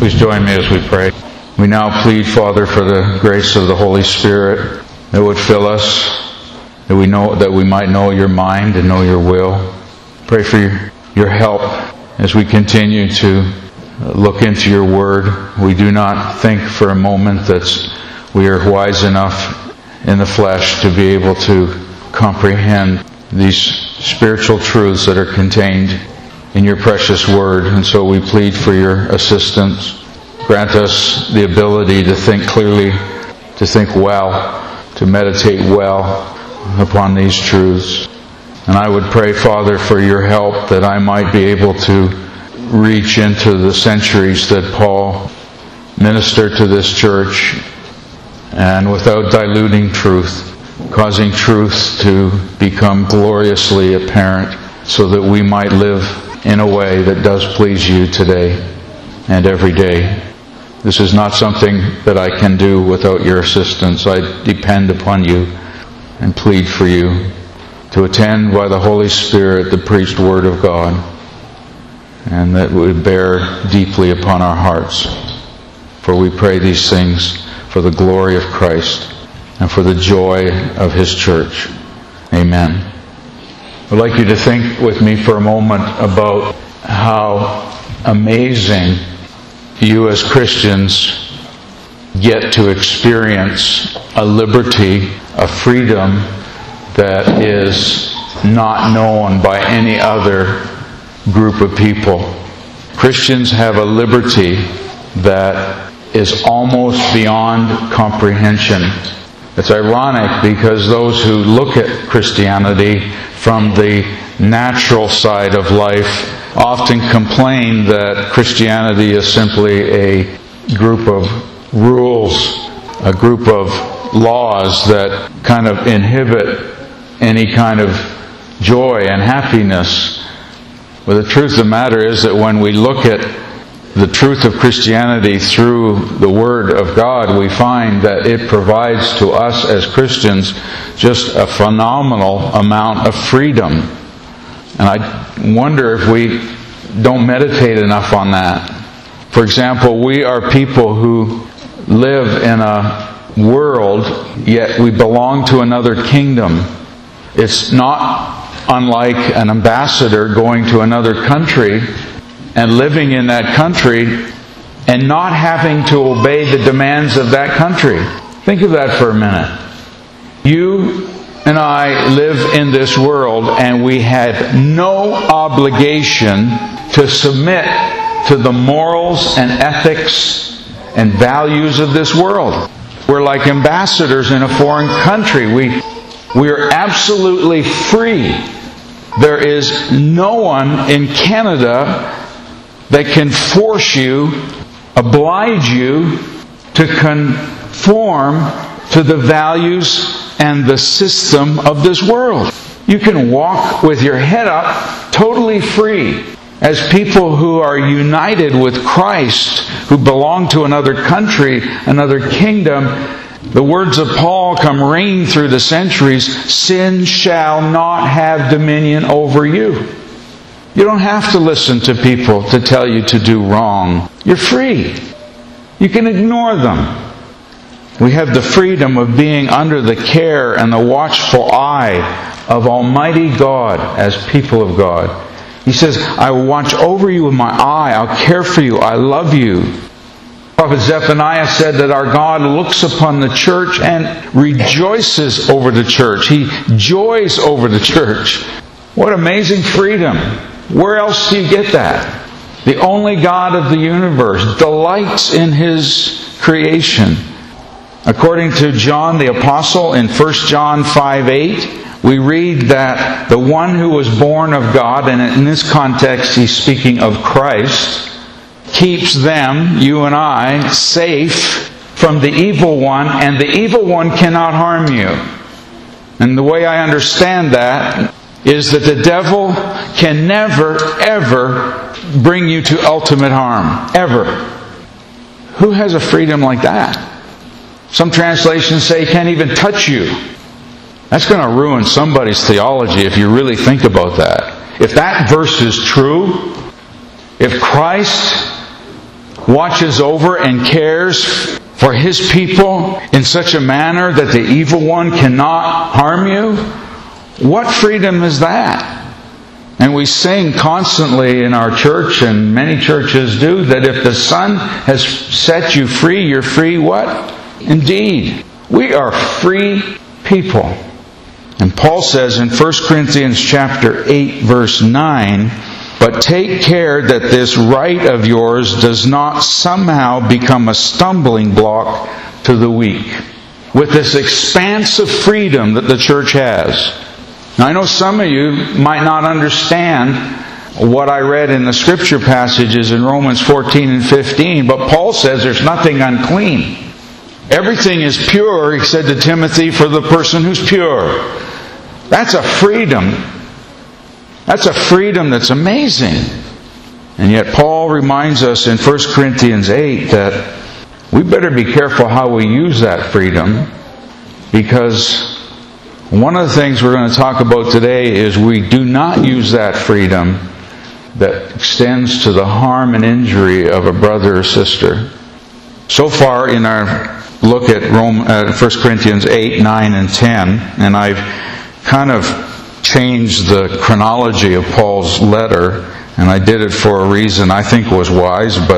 Please join me as we pray. We now plead, Father, for the grace of the Holy Spirit that would fill us, that we might know your mind and know your will. Pray for your help as we continue to look into your word. We do not think for a moment that we are wise enough in the flesh to be able to comprehend these spiritual truths that are contained in your precious word. And so we plead for your assistance. Grant us the ability to think clearly, to think well, to meditate well upon these truths. And I would pray, Father, for your help that I might be able to reach into the centuries that Paul ministered to this church, and without diluting truth, causing truth to become gloriously apparent so that we might live in a way that does please you today and every day. This is not something that I can do without your assistance. I depend upon you and plead for you to attend by the Holy Spirit the preached Word of God, and that would bear deeply upon our hearts. For we pray these things for the glory of Christ and for the joy of His church. Amen. I'd like you to think with me for a moment about how amazing you as Christians get to experience a liberty, a freedom that is not known by any other group of people. Christians have a liberty that is almost beyond comprehension. It's ironic because those who look at Christianity from the natural side of life often complain that Christianity is simply a group of rules, a group of laws that kind of inhibit any kind of joy and happiness. But the truth of the matter is that when we look at the truth of Christianity through the Word of God, we find that it provides to us as Christians just a phenomenal amount of freedom. And I wonder if we don't meditate enough on that. For example, we are people who live in a world, yet we belong to another kingdom. It's not unlike an ambassador going to another country and living in that country and not having to obey the demands of that country. Think of that for a minute. You and I live in this world, and we have no obligation to submit to the morals and ethics and values of this world. We're like ambassadors in a foreign country. We are absolutely free. There is no one in Canada that can force you, oblige you to conform to the values and the system of this world. You can walk with your head up, totally free, as people who are united with Christ, who belong to another country, another kingdom. The words of Paul come ringing through the centuries: sin shall not have dominion over you. You don't have to listen to people to tell you to do wrong. You're free. You can ignore them. We have the freedom of being under the care and the watchful eye of Almighty God as people of God. He says, I will watch over you with my eye. I'll care for you. I love you. Prophet Zephaniah said that our God looks upon the church and rejoices over the church. He joys over the church. What amazing freedom. Where else do you get that? The only God of the universe delights in His creation. According to John the Apostle in 1 John 5:8, we read that the one who was born of God, and in this context he's speaking of Christ, keeps them, you and I, safe from the evil one, and the evil one cannot harm you. And the way I understand that is that the devil can never, ever bring you to ultimate harm. Ever. Who has a freedom like that? Some translations say he can't even touch you. That's going to ruin somebody's theology if you really think about that. If that verse is true, if Christ watches over and cares for His people in such a manner that the evil one cannot harm you? What freedom is that? And we sing constantly in our church, and many churches do, that if the Son has set you free, you're free what? Indeed. We are free people. And Paul says in 1 Corinthians chapter 8, verse 9, "But take care that this right of yours does not somehow become a stumbling block to the weak." With this expansive freedom that the church has. Now, I know some of you might not understand what I read in the scripture passages in Romans 14 and 15, but Paul says there's nothing unclean. Everything is pure, he said to Timothy, for the person who's pure. That's a freedom. That's a freedom that's amazing. And yet Paul reminds us in 1 Corinthians 8 that we better be careful how we use that freedom, because one of the things we're going to talk about today is we do not use that freedom that extends to the harm and injury of a brother or sister. So far in our look at 1 Corinthians 8, 9, and 10, and I've kind of changed the chronology of Paul's letter, and I did it for a reason I think was wise, but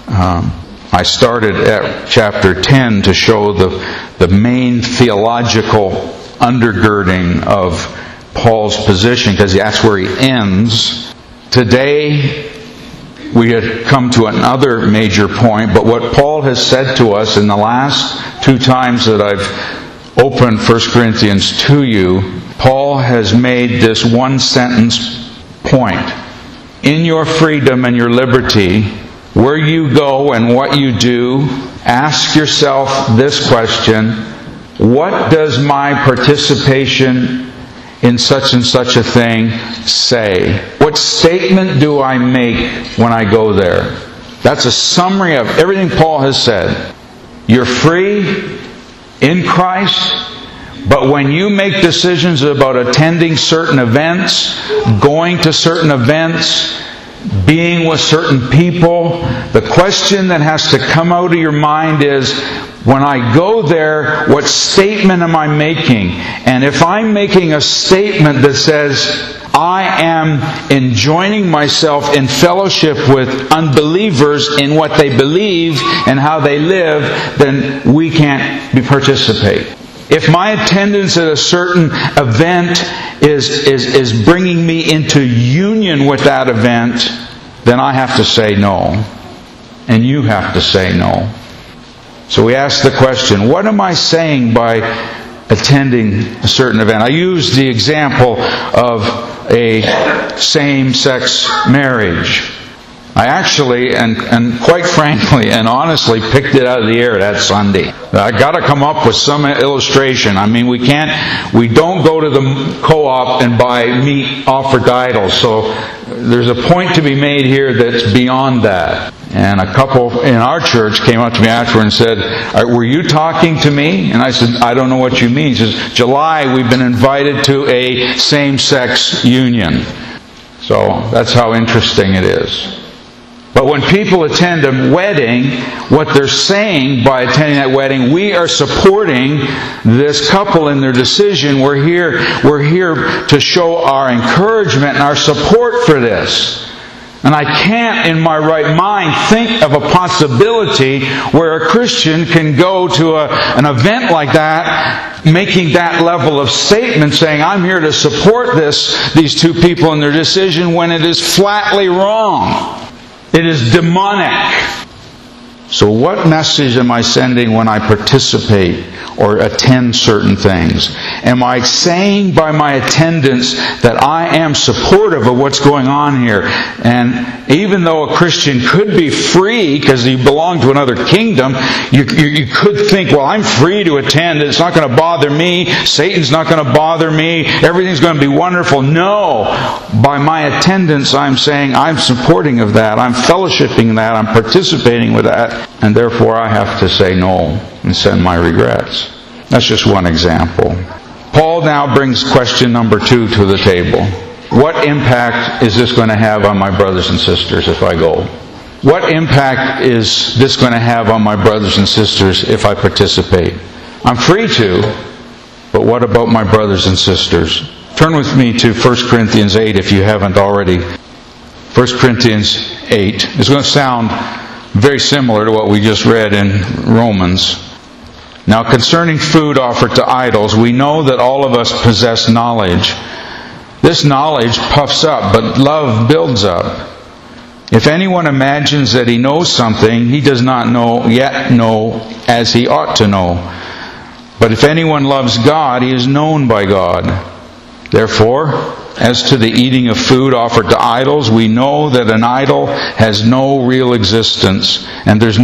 I started at chapter 10 to show the main theological undergirding of Paul's position, because that's where he ends. Today we had come to another major point, but what Paul has said to us in the last 2 times that I've opened 1 Corinthians to you, Paul has made this one sentence point. In your freedom and your liberty, where you go and what you do, ask yourself this question: what does my participation in such and such a thing say? What statement do I make when I go there? That's a summary of everything Paul has said. You're free in Christ, but when you make decisions about attending certain events, going to certain events, being with certain people, the question that has to come out of your mind is, when I go there, what statement am I making? And if I'm making a statement that says, I am enjoining myself in fellowship with unbelievers in what they believe and how they live, then we can't participate. If my attendance at a certain event is bringing me into union with that event, then I have to say no. And you have to say no. So we ask the question, what am I saying by attending a certain event? I use the example of a same-sex marriage. I actually, and quite frankly and honestly, picked it out of the air that Sunday. I got to come up with some illustration. I mean, we don't go to the co-op and buy meat offered to idols. So there's a point to be made here that's beyond that. And a couple in our church came up to me afterward and said, "Were you talking to me?" And I said, "I don't know what you mean." He says, "July, we've been invited to a same-sex union." So that's how interesting it is. But when people attend a wedding, what they're saying by attending that wedding, we are supporting this couple in their decision. We're here to show our encouragement and our support for this. And I can't in my right mind think of a possibility where a Christian can go to an event like that, making that level of statement, saying, I'm here to support these two people in their decision, when it is flatly wrong. It is demonic. So what message am I sending when I participate or attend certain things? Am I saying by my attendance that I am supportive of what's going on here? And even though a Christian could be free because he belonged to another kingdom, you could think, well, I'm free to attend. It's not going to bother me. Satan's not going to bother me. Everything's going to be wonderful. No. By my attendance, I'm saying I'm supporting of that. I'm fellowshipping that. I'm participating with that. And therefore I have to say no and send my regrets. That's just one example. Paul now brings question number 2 to the table. What impact is this going to have on my brothers and sisters if I go? What impact is this going to have on my brothers and sisters if I participate? I'm free to, but what about my brothers and sisters? Turn with me to 1 Corinthians 8 if you haven't already. 1 Corinthians 8. It's going to sound very similar to what we just read in Romans. Now, concerning food offered to idols, we know that all of us possess knowledge. This knowledge puffs up, but love builds up. If anyone imagines that he knows something, he does not yet know as he ought to know. But if anyone loves God, he is known by God. Therefore, as to the eating of food offered to idols, we know that an idol has no real existence, and there is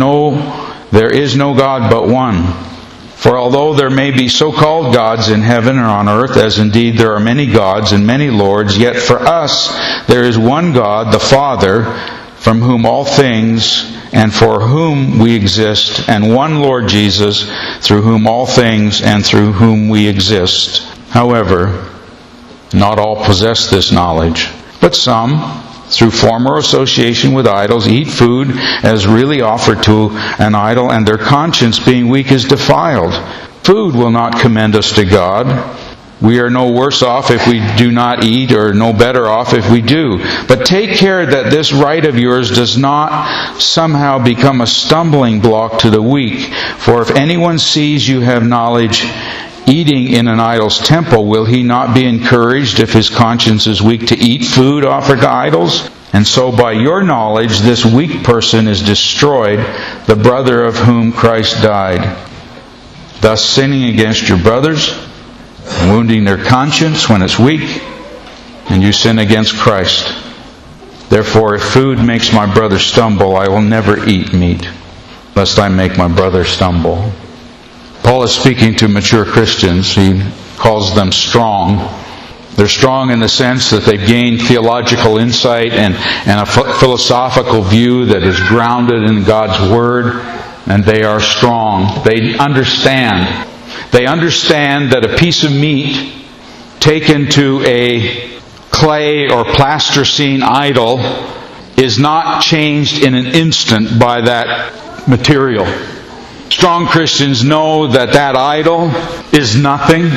no God but one. For although there may be so-called gods in heaven or on earth, as indeed there are many gods and many lords, yet for us there is one God, the Father, from whom all things and for whom we exist, and one Lord Jesus, through whom all things and through whom we exist. However, not all possess this knowledge, but some, through former association with idols, eat food as really offered to an idol, and their conscience being weak is defiled. Food will not commend us to God. We are no worse off if we do not eat, or no better off if we do. But take care that this right of yours does not somehow become a stumbling block to the weak. For if anyone sees you have knowledge eating in an idol's temple, will he not be encouraged if his conscience is weak to eat food offered to idols? And so by your knowledge this weak person is destroyed, the brother of whom Christ died. Thus sinning against your brothers, wounding their conscience when it's weak, and you sin against Christ. Therefore, if food makes my brother stumble, I will never eat meat, lest I make my brother stumble. Paul is speaking to mature Christians. He calls them strong. They're strong in the sense that they've gained theological insight and a philosophical view that is grounded in God's Word, and they are strong. They understand. They understand that a piece of meat taken to a clay or plasticine idol is not changed in an instant by that material. Strong Christians know that that idol is nothing.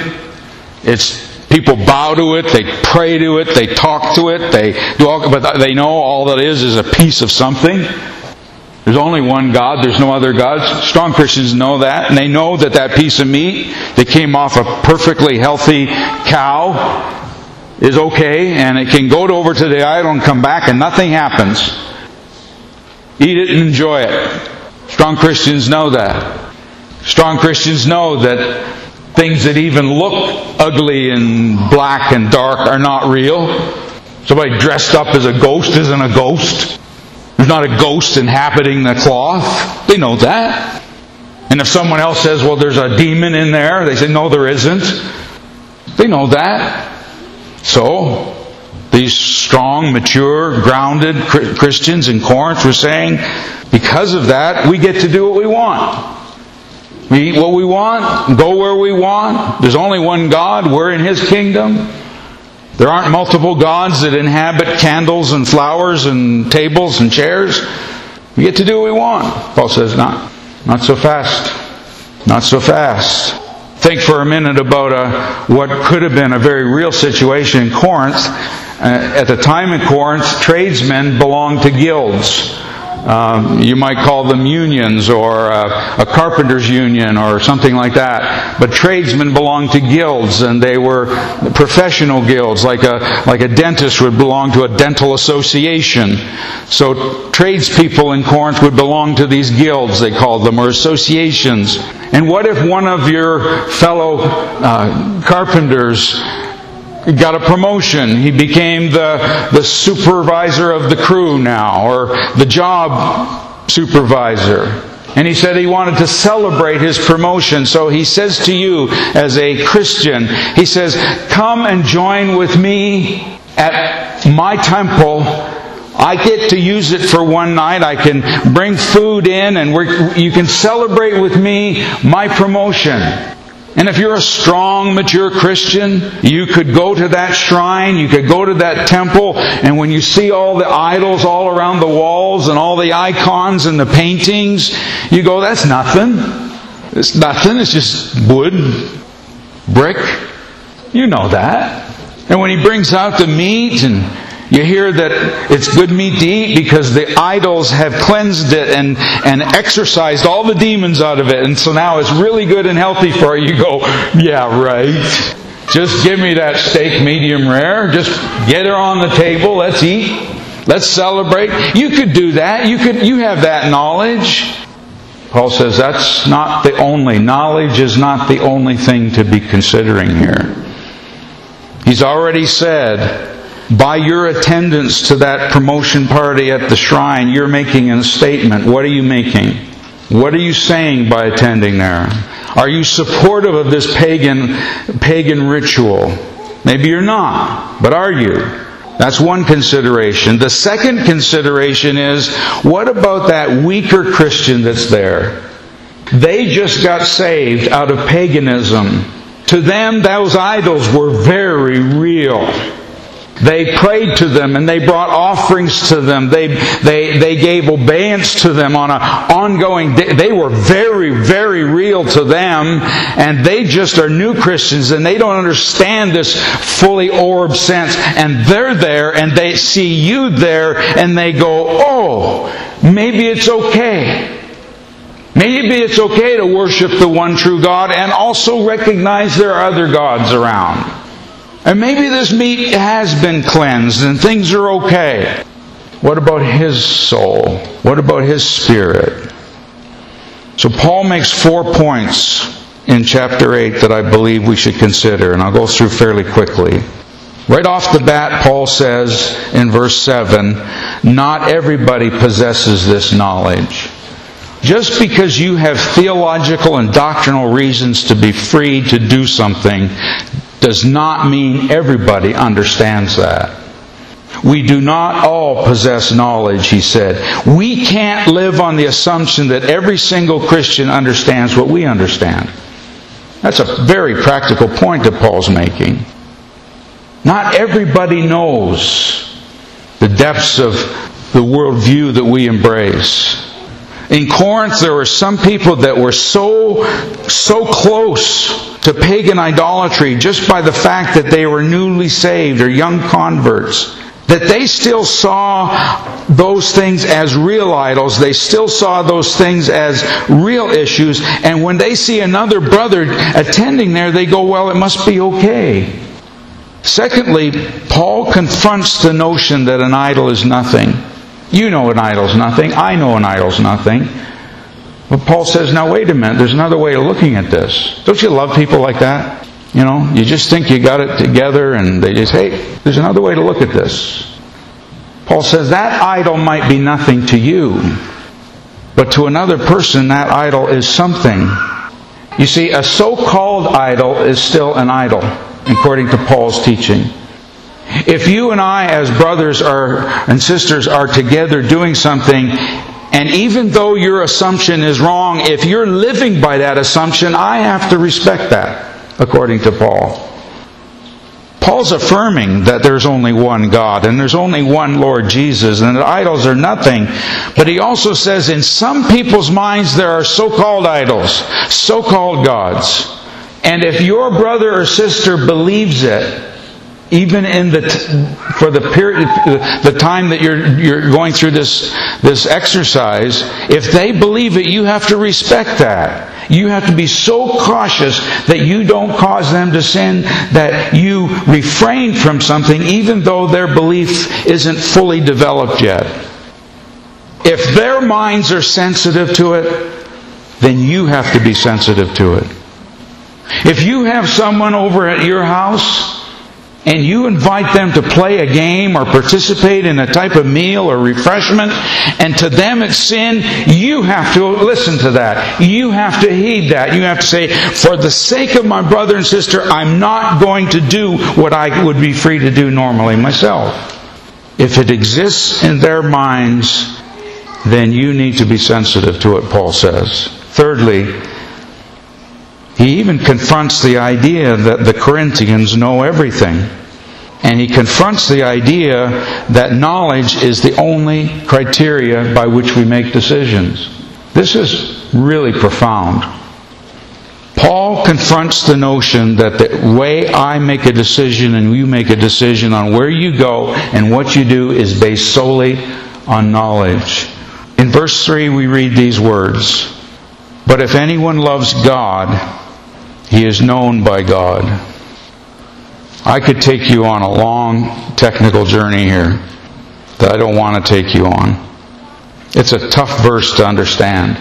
People bow to it, they pray to it, they talk to it, but they know all that is a piece of something. There's only one God, there's no other gods. Strong Christians know that, and they know that that piece of meat that came off a perfectly healthy cow is okay, and it can go over to the idol and come back and nothing happens. Eat it and enjoy it. Strong Christians know that. Strong Christians know that things that even look ugly and black and dark are not real. Somebody dressed up as a ghost isn't a ghost. There's not a ghost inhabiting the cloth. They know that. And if someone else says, well, there's a demon in there, they say, no, there isn't. They know that. So, these strong, mature, grounded Christians in Corinth were saying, because of that, we get to do what we want. We eat what we want, go where we want. There's only one God. We're in His kingdom. There aren't multiple gods that inhabit candles and flowers and tables and chairs. We get to do what we want. Paul says, not so fast. Not so fast. Think for a minute about what could have been a very real situation in Corinth. At the time in Corinth, tradesmen belonged to guilds. You might call them unions, or a carpenter's union or something like that. But tradesmen belonged to guilds, and they were professional guilds, like a dentist would belong to a dental association. So tradespeople in Corinth would belong to these guilds, they called them, or associations. And what if one of your fellow carpenters got a promotion? He became the supervisor of the crew now, or the job supervisor. And he said he wanted to celebrate his promotion. So he says to you as a Christian, he says, come and join with me at my temple. I get to use it for one night. I can bring food in, and you can celebrate with me my promotion. And if you're a strong, mature Christian, you could go to that shrine, you could go to that temple, and when you see all the idols all around the walls and all the icons and the paintings, you go, that's nothing. It's nothing. It's just wood, brick. You know that. And when he brings out the meat, and you hear that it's good meat to eat because the idols have cleansed it and exorcised all the demons out of it. And so now it's really good and healthy for you. You go, yeah, right. Just give me that steak medium rare. Just get it on the table. Let's eat. Let's celebrate. You could do that. You have that knowledge. Paul says that's not the only. Knowledge is not the only thing to be considering here. He's already said, by your attendance to that promotion party at the shrine, you're making a statement. What are you making? What are you saying by attending there? Are you supportive of this pagan ritual? Maybe you're not, but are you? That's one consideration. The second consideration is, what about that weaker Christian that's there? They just got saved out of paganism. To them, those idols were very real. They prayed to them and they brought offerings to them. They gave obedience to them on an ongoing day. They were very, very real to them, and they just are new Christians and they don't understand this fully orbed sense. And they're there and they see you there and they go, oh, maybe it's okay. Maybe it's okay to worship the one true God and also recognize there are other gods around. And maybe this meat has been cleansed and things are okay. What about his soul? What about his spirit? So Paul makes 4 points in chapter 8 that I believe we should consider, and I'll go through fairly quickly. Right off the bat, Paul says in verse 7, not everybody possesses this knowledge. Just because you have theological and doctrinal reasons to be free to do something does not mean everybody understands that. We do not all possess knowledge, he said. We can't live on the assumption that every single Christian understands what we understand. That's a very practical point that Paul's making. Not everybody knows the depths of the worldview that we embrace. In Corinth, there were some people that were so close to pagan idolatry just by the fact that they were newly saved or young converts, that they still saw those things as real idols. They still saw those things as real issues. And when they see another brother attending there, they go, well, it must be okay. Secondly, Paul confronts the notion that an idol is nothing. You know an idol's nothing. I know an idol's nothing. But Paul says, now wait a minute, there's another way of looking at this. Don't you love people like that? You know, you just think you got it together and they just, hey, there's another way to look at this. Paul says that idol might be nothing to you, but to another person that idol is something. You see, a so-called idol is still an idol, according to Paul's teaching. If you and I as brothers and sisters are together doing something, and even though your assumption is wrong, if you're living by that assumption, I have to respect that, according to Paul. Paul's affirming that there's only one God and there's only one Lord Jesus and that idols are nothing. But he also says in some people's minds there are so-called idols, so-called gods. And if your brother or sister believes it, even in for the period, the time that you're going through this exercise, if they believe it, you have to respect that. You have to be so cautious that you don't cause them to sin, that you refrain from something, even though their belief isn't fully developed yet. If their minds are sensitive to it, then you have to be sensitive to it. If you have someone over at your house, and you invite them to play a game or participate in a type of meal or refreshment, and to them it's sin, you have to listen to that. You have to heed that. You have to say, for the sake of my brother and sister, I'm not going to do what I would be free to do normally myself. If it exists in their minds, then you need to be sensitive to it, Paul says. Thirdly, He even confronts the idea that the Corinthians know everything. And he confronts the idea that knowledge is the only criteria by which we make decisions. This is really profound. Paul confronts the notion that the way I make a decision and you make a decision on where you go and what you do is based solely on knowledge. In verse 3 we read these words, "But if anyone loves God, he is known by God." I could take you on a long technical journey here that I don't want to take you on. It's a tough verse to understand.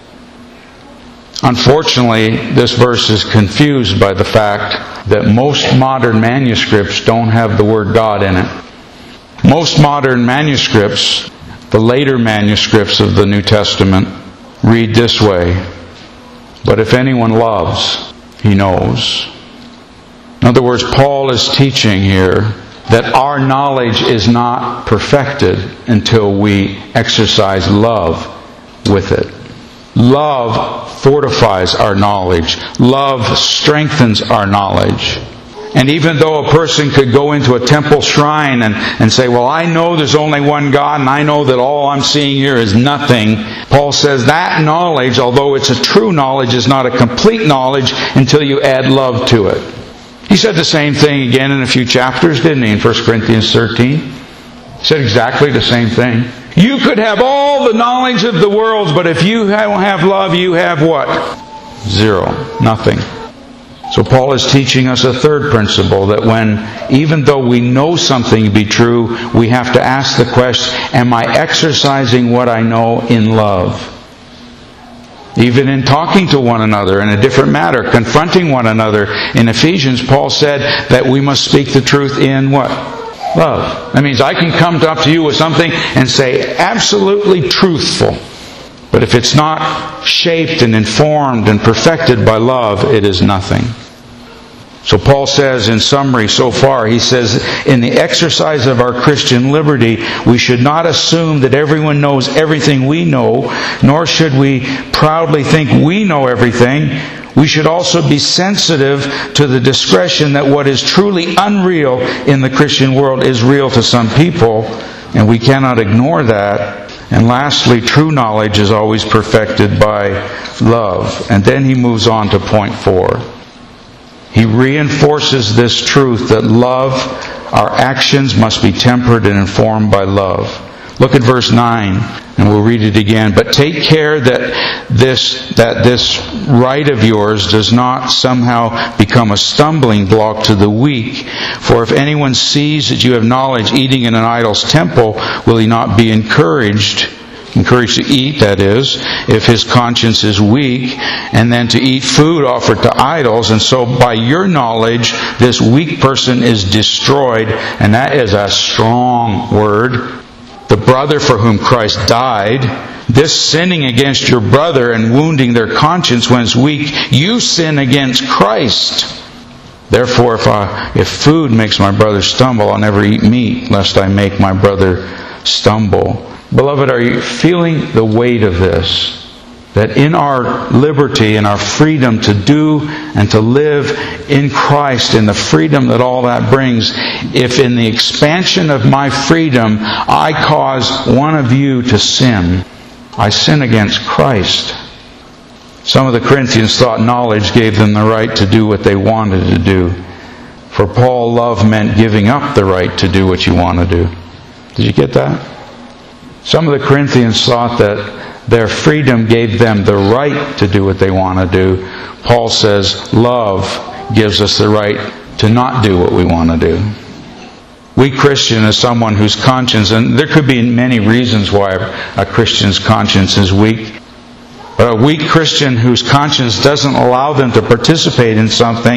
Unfortunately, this verse is confused by the fact that most modern manuscripts don't have the word God in it. Most modern manuscripts, the later manuscripts of the New Testament, read this way, "But if anyone loves, he knows." In other words, Paul is teaching here that our knowledge is not perfected until we exercise love with it. Love fortifies our knowledge. Love strengthens our knowledge. And even though a person could go into a temple shrine and say, well, I know there's only one God and I know that all I'm seeing here is nothing, Paul says that knowledge, although it's a true knowledge, is not a complete knowledge until you add love to it. He said the same thing again in a few chapters, didn't he, in 1 Corinthians 13? He said exactly the same thing. You could have all the knowledge of the world, but if you don't have love, you have what? Zero. Nothing. So Paul is teaching us a third principle, that even though we know something to be true, we have to ask the question, am I exercising what I know in love? Even in talking to one another in a different matter, confronting one another. In Ephesians, Paul said that we must speak the truth in what? Love. That means I can come up to you with something and say absolutely truthful. But if it's not shaped and informed and perfected by love, it is nothing. So Paul says in summary so far, he says, in the exercise of our Christian liberty, we should not assume that everyone knows everything we know, nor should we proudly think we know everything. We should also be sensitive to the discretion that what is truly unreal in the Christian world is real to some people, and we cannot ignore that. And lastly, true knowledge is always perfected by love. And then he moves on to point 4. He reinforces this truth that love, our actions must be tempered and informed by love. Look at verse 9, and we'll read it again. But take care that this right of yours does not somehow become a stumbling block to the weak. For if anyone sees that you have knowledge eating in an idol's temple, will he not be encouraged to eat, that is, if his conscience is weak, and then to eat food offered to idols, and so by your knowledge this weak person is destroyed, and that is a strong word. The brother for whom Christ died, this sinning against your brother and wounding their conscience when it's weak, you sin against Christ. Therefore, if food makes my brother stumble, I'll never eat meat, lest I make my brother stumble. Beloved, are you feeling the weight of this? That in our liberty and our freedom to do and to live in Christ, in the freedom that all that brings, if in the expansion of my freedom I cause one of you to sin, I sin against Christ. Some of the Corinthians thought knowledge gave them the right to do what they wanted to do. For Paul, love meant giving up the right to do what you want to do. Did you get that? Some of the Corinthians thought that their freedom gave them the right to do what they want to do. Paul says love gives us the right to not do what we want to do. Weak Christian is someone whose conscience, and there could be many reasons why a Christian's conscience is weak, but a weak Christian whose conscience doesn't allow them to participate in something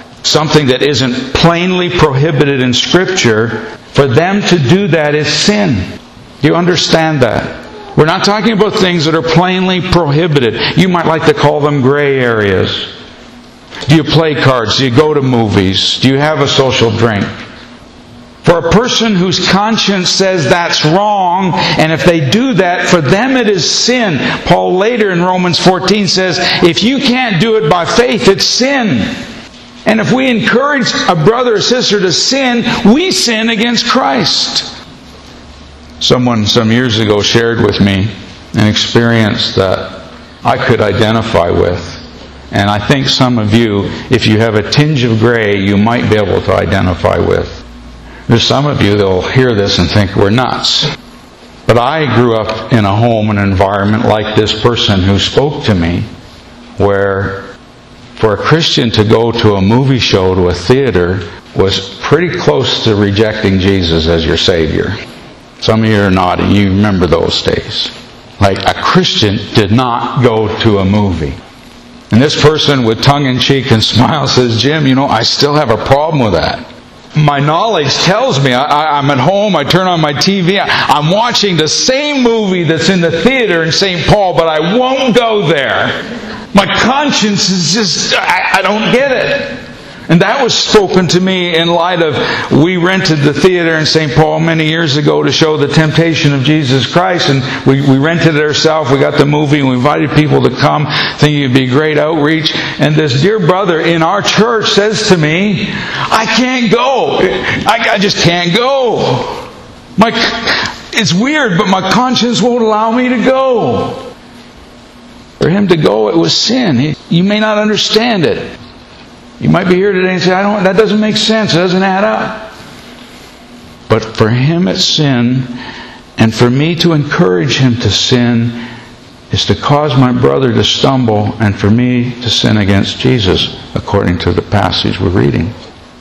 that isn't plainly prohibited in Scripture, for them to do that is sin. Do you understand that? We're not talking about things that are plainly prohibited. You might like to call them gray areas. Do you play cards? Do you go to movies? Do you have a social drink? For a person whose conscience says that's wrong, and if they do that, for them it is sin. Paul later in Romans 14 says, if you can't do it by faith, it's sin. And if we encourage a brother or sister to sin, we sin against Christ. Someone some years ago shared with me an experience that I could identify with. And I think some of you, if you have a tinge of gray, you might be able to identify with. There's some of you that will hear this and think we're nuts. But I grew up in a home, an environment like this person who spoke to me, where for a Christian to go to a movie show, to a theater, was pretty close to rejecting Jesus as your Savior. Some of you are nodding. You remember those days. Like, a Christian did not go to a movie. And this person with tongue-in-cheek and smile says, Jim, I still have a problem with that. My knowledge tells me, I'm at home, I turn on my TV, I'm watching the same movie that's in the theater in St. Paul, but I won't go there. My conscience is just, I don't get it. And that was spoken to me in light of, we rented the theater in St. Paul many years ago to show the temptation of Jesus Christ, and we rented it ourselves, we got the movie, and we invited people to come, thinking it'd be great outreach. And this dear brother in our church says to me, I can't go. I just can't go. It's weird, but my conscience won't allow me to go. For him to go, it was sin. You may not understand it. You might be here today and say, that doesn't make sense. It doesn't add up. But for him it's sin. And for me to encourage him to sin is to cause my brother to stumble, and for me to sin against Jesus, according to the passage we're reading.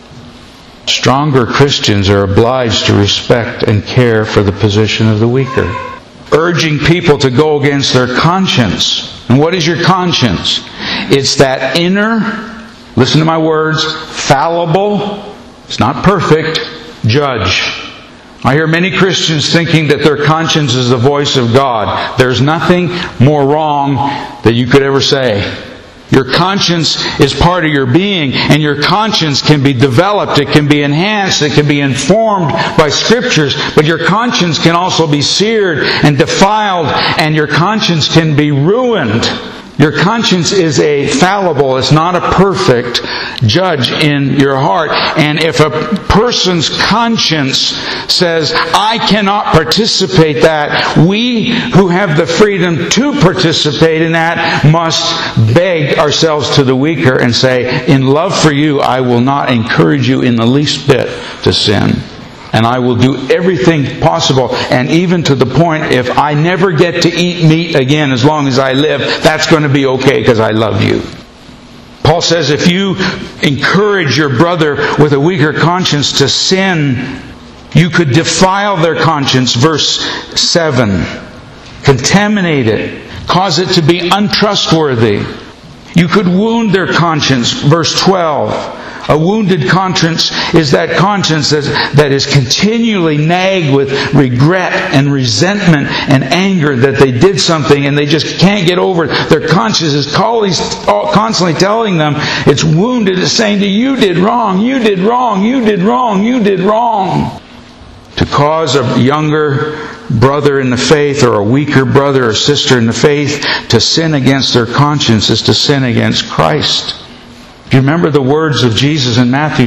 Stronger Christians are obliged to respect and care for the position of the weaker. Urging people to go against their conscience. And what is your conscience? It's that inner, listen to my words, fallible, it's not perfect, judge. I hear many Christians thinking that their conscience is the voice of God. There's nothing more wrong that you could ever say. Your conscience is part of your being, and your conscience can be developed, it can be enhanced, it can be informed by Scriptures, but your conscience can also be seared and defiled, and your conscience can be ruined. Your conscience is a fallible, it's not a perfect judge in your heart. And if a person's conscience says, I cannot participate that, we who have the freedom to participate in that must beg ourselves to the weaker and say, in love for you, I will not encourage you in the least bit to sin. And I will do everything possible, and even to the point, if I never get to eat meat again as long as I live, that's going to be okay because I love you. Paul says if you encourage your brother with a weaker conscience to sin, you could defile their conscience, verse 7. Contaminate it. Cause it to be untrustworthy. You could wound their conscience, verse 12. A wounded conscience is that conscience that is continually nagged with regret and resentment and anger that they did something and they just can't get over it. Their conscience is constantly telling them it's wounded. It's saying to you did wrong, you did wrong, you did wrong, you did wrong. To cause a younger brother in the faith or a weaker brother or sister in the faith to sin against their conscience is to sin against Christ. Do you remember the words of Jesus in Matthew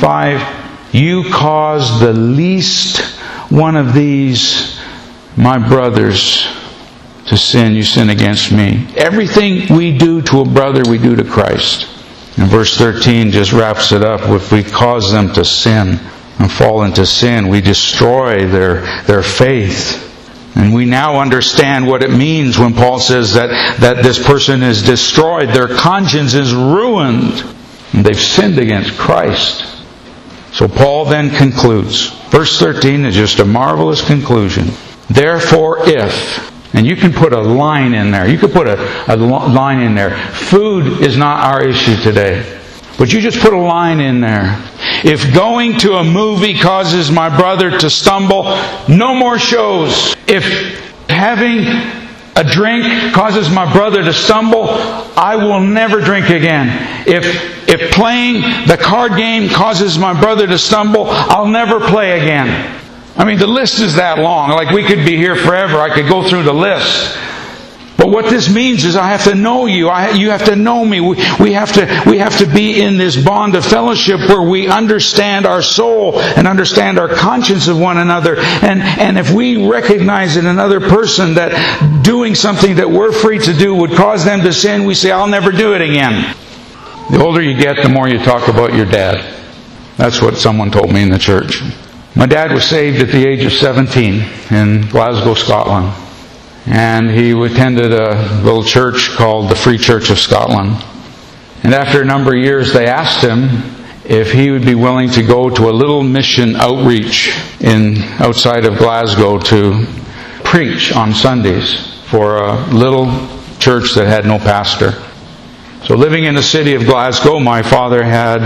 25? You cause the least one of these, my brothers, to sin. You sin against me. Everything we do to a brother, we do to Christ. And verse 13 just wraps it up. If we cause them to sin and fall into sin, we destroy their faith. And we now understand what it means when Paul says that this person is destroyed. Their conscience is ruined. And they've sinned against Christ. So Paul then concludes. Verse 13 is just a marvelous conclusion. Therefore if, and you can put a line in there. You could put a line in there. Food is not our issue today. But you just put a line in there. If going to a movie causes my brother to stumble, no more shows. If having a drink causes my brother to stumble, I will never drink again. If playing the card game causes my brother to stumble, I'll never play again. I mean, the list is that long. Like, we could be here forever. I could go through the list. But what this means is I have to know you. You have to know me. We have to be in this bond of fellowship where we understand our soul and understand our conscience of one another. And if we recognize in another person that doing something that we're free to do would cause them to sin, we say, I'll never do it again. The older you get, the more you talk about your dad. That's what someone told me in the church. My dad was saved at the age of 17 in Glasgow, Scotland. And he attended a little church called the Free Church of Scotland. And after a number of years, they asked him if he would be willing to go to a little mission outreach outside of Glasgow to preach on Sundays for a little church that had no pastor. So living in the city of Glasgow, my father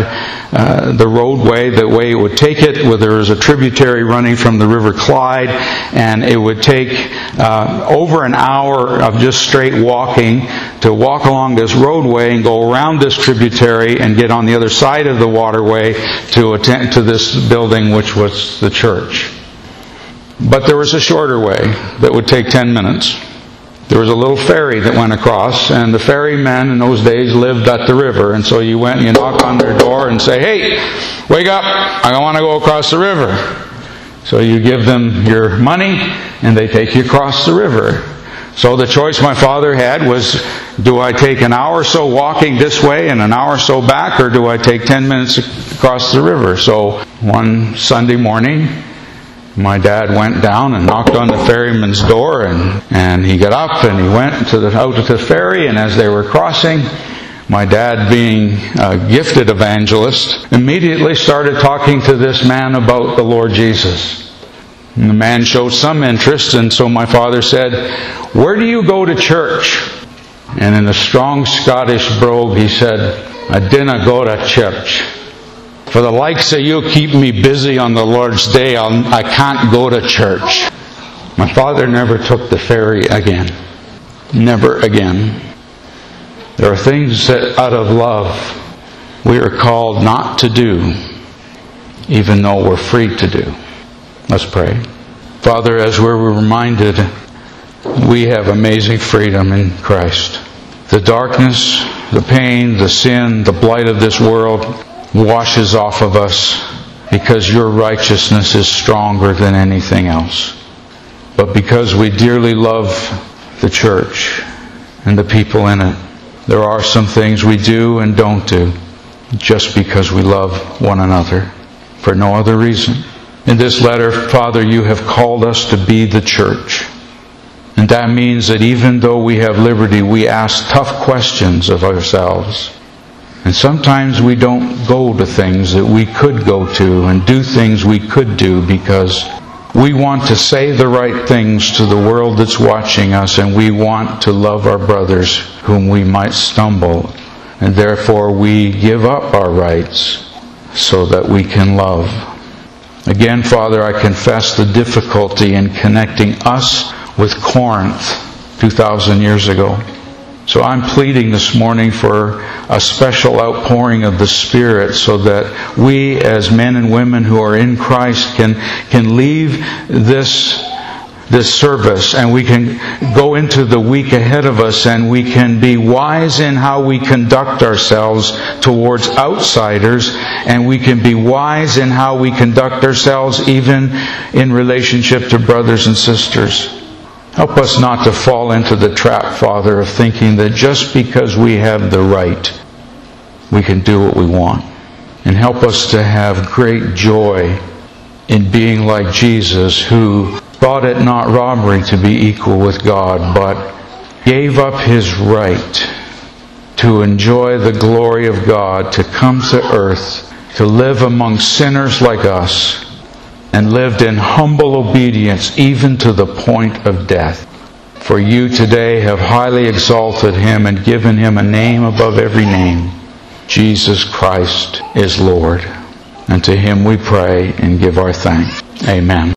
had the roadway, the way it would take it, where there was a tributary running from the River Clyde, and it would take over an hour of just straight walking to walk along this roadway and go around this tributary and get on the other side of the waterway to attend to this building, which was the church. But there was a shorter way that would take 10 minutes. There was a little ferry that went across, and the ferrymen in those days lived at the river. And so you went and you knock on their door and say, hey, wake up, I want to go across the river. So you give them your money, and they take you across the river. So the choice my father had was, do I take an hour or so walking this way and an hour or so back, or do I take 10 minutes across the river? So one Sunday morning, my dad went down and knocked on the ferryman's door, and he got up and he went out to the ferry, and as they were crossing, my dad, being a gifted evangelist, immediately started talking to this man about the Lord Jesus. And the man showed some interest, and so my father said, where do you go to church? And in a strong Scottish brogue he said, I dinna go to church. For the likes of you keep me busy on the Lord's day, I can't go to church. My father never took the ferry again. Never again. There are things that out of love we are called not to do, even though we're free to do. Let's pray. Father, as we're reminded, we have amazing freedom in Christ. The darkness, the pain, the sin, the blight of this world washes off of us because your righteousness is stronger than anything else. But because we dearly love the church and the people in it, there are some things we do and don't do just because we love one another, for no other reason. In this letter, Father, you have called us to be the church. And that means that even though we have liberty, we ask tough questions of ourselves. And sometimes we don't go to things that we could go to and do things we could do because we want to say the right things to the world that's watching us, and we want to love our brothers whom we might stumble. And therefore we give up our rights so that we can love. Again, Father, I confess the difficulty in connecting us with Corinth 2,000 years ago. So I'm pleading this morning for a special outpouring of the Spirit so that we as men and women who are in Christ can leave this service and we can go into the week ahead of us and we can be wise in how we conduct ourselves towards outsiders, and we can be wise in how we conduct ourselves even in relationship to brothers and sisters. Help us not to fall into the trap, Father, of thinking that just because we have the right, we can do what we want. And help us to have great joy in being like Jesus, who thought it not robbery to be equal with God, but gave up His right to enjoy the glory of God, to come to earth, to live among sinners like us, and lived in humble obedience even to the point of death. For you today have highly exalted Him and given Him a name above every name. Jesus Christ is Lord. And to Him we pray and give our thanks. Amen.